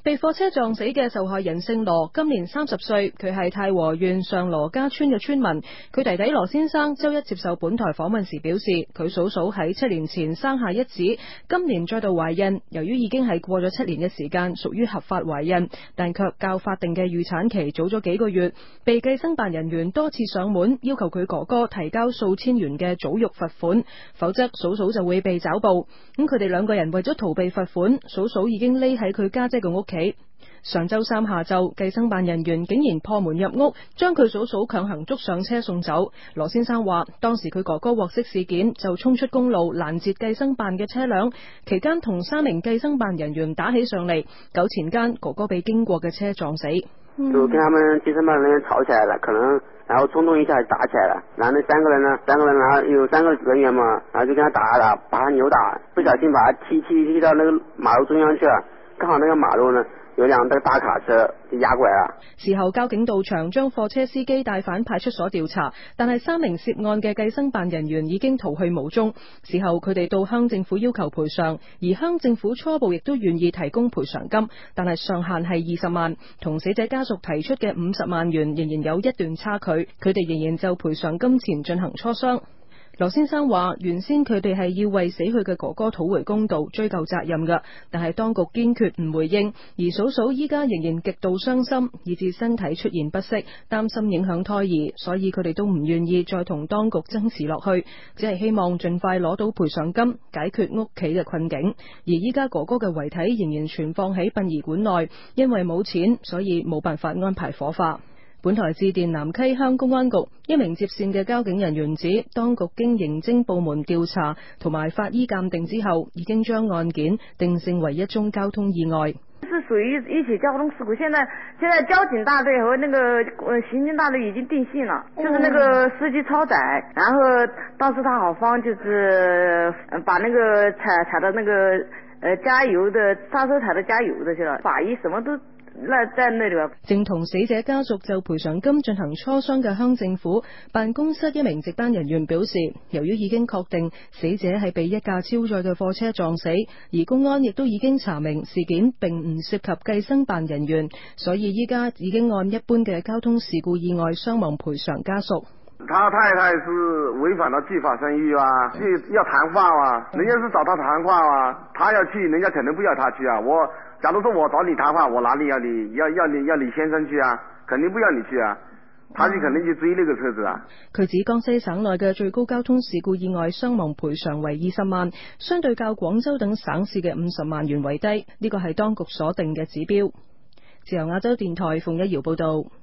被貨車撞死嘅受害人姓羅，今年30歲，佢係太和縣上羅家村嘅村民。佢弟弟羅先生周一接受本台訪問時表示，佢嫂嫂喺7年前生下一子，今年再度懷孕。由於已經係過咗7年嘅時間，屬於合法懷孕，但卻較法定嘅預產期早咗幾個月，被計生辦人員多次上門要求佢哥哥提交數千元嘅祖育罰款，否則嫂嫂就會被抓捕。咁佢哋兩個人為咗逃避罰款，嫂嫂已經匿喺佢家姐嘅屋企。上周三下晝，計生辦人員竟然破門入屋，將佢嫂嫂強行捉上車送走。羅先生話，當時佢哥哥獲悉事件，就衝出公路攔截計生辦嘅車輛，期間同3名計生辦人員打起上嚟，糾纏間哥哥被經過嘅車撞死。 就跟他們計生辦人員吵起來了，可能然後衝動一下就打起來了，然後那3個人然後有3個人員嘛，然後就跟他打了，把他扭打，不小心把他踢到那個馬路中央去了，剛好那個馬路呢有輛大卡車就壓過來了。 事後交警到場將貨車司機帶返派出所調查，但係3名涉案嘅計生辦人員已經逃去無蹤。事後佢哋到鄉政府要求賠償，而鄉政府初步亦都願意提供賠償金，但係上限係20萬，同死者家屬提出嘅50萬元仍然有一段差距，佢哋仍然就賠償金錢進行磋商。羅先生話，原先佢哋係要為死去嘅哥哥討回公道，追究責任㗎，但係當局堅決唔回應，而嫂嫂依家仍然極度傷心，以致身體出現不適，擔心影響胎兒，所以佢哋都唔願意再同當局爭持落去，只係希望盡快攞到賠償金，解決屋企嘅困境。而依家哥哥嘅遺體仍然存放喺殯儀館內，因為冇錢，所以冇辦法安排火化。本台致電南溪鄉公安局，一名接線嘅交警人員指，當局經刑偵部門調查同埋法醫鑑定之後，已經將案件定性為一宗交通意外。 是屬於一起交通事故，現在交警大隊和那個刑警大隊已經定性了，就是那個司機超載，然後當時他好慌，就是把那個踩到那個加油的剎車踩到加油的去了，法醫什麼都在那裏。 正同死者家屬就賠償金進行磋商嘅鄉政府辦公室一名值班人員表示，由於已經確定死者係被一架超載嘅貨車撞死，而公安亦都已經查明事件並唔涉及計生辦人員，所以依家已經按一般嘅交通事故意外傷亡賠償家屬。 他太太是違反了繼法生育啊，要談話啊，人家是找他談話啊，他要去，人家肯定不要他去啊。假如說我找你談話，我哪裏要你先生去啊？肯定不要你去啊，他就肯定去追那個車子啊。 佢指江西省內嘅最高交通事故意外傷亡賠償為20萬，相對較廣州等省市嘅50萬元為低，呢個係當局所定嘅指標。自由亞洲電台馮一瑤報道。